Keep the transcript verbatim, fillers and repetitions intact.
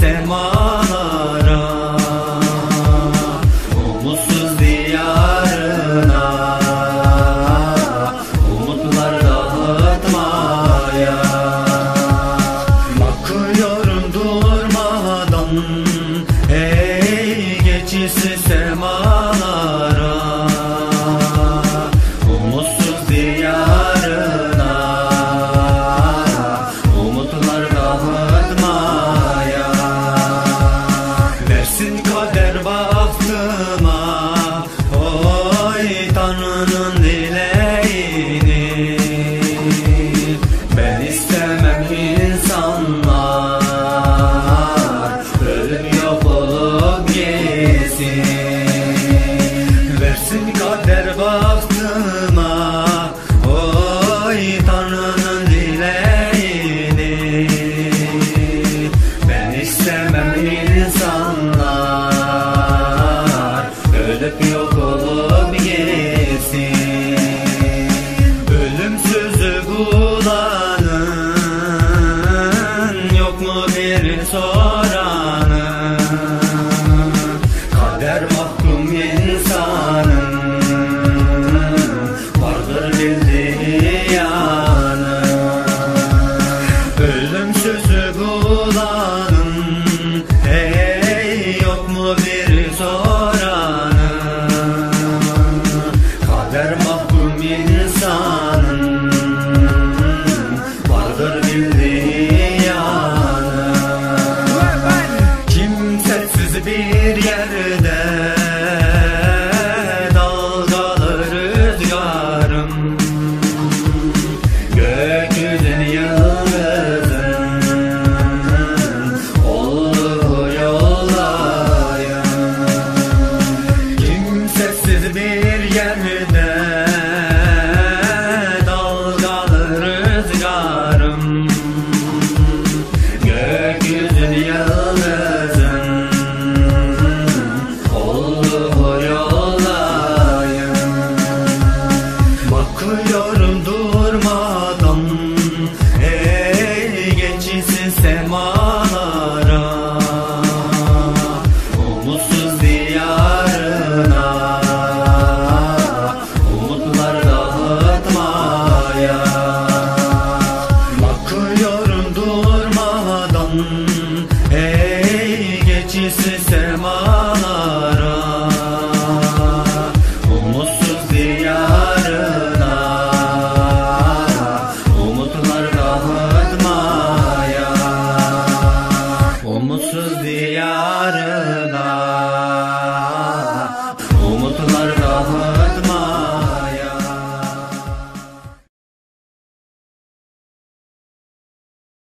semalara, umutsuz diyarına, umutlar dağıtmaya. Bakıyorum durmadan ey geçişsiz semalara, umutsuz diyarına, umutlar dağıtmaya. Versin kader baktıma oy Tanrı'nın dileğini. Ben istemem insanlar ölüp yok olup gitsin. Versin kader baktıma oy Tanrı'nın dileğini. Ben istemem insanlar ölüp yok olup gitsin. Ölümsüzü bulanın yok mu bir soranı? Kader mahkum insanın vardır bildiği yanı. Ölümsüzü bulanın hey yok mu bir soranı? Kader mahkum insanın vardır bildiği yanı. Kimsesiz bir yerde dalgalı rüzgarım, gökyüzün yıldızın olduğu yoldayım. Kimsesiz bir yerde dalgalı rüzgarım, gökyüzün yıldızın olduğu yoldayım. Bakıyorum durmadan ey geçişsiz semalara, umutsuz diyarına, umutlar dağıtmaya. Bakıyorum durmadan ey geçişsiz semalara, umutsuz diyarına, umutlar dağıtmaya. Umutsuz diyarına.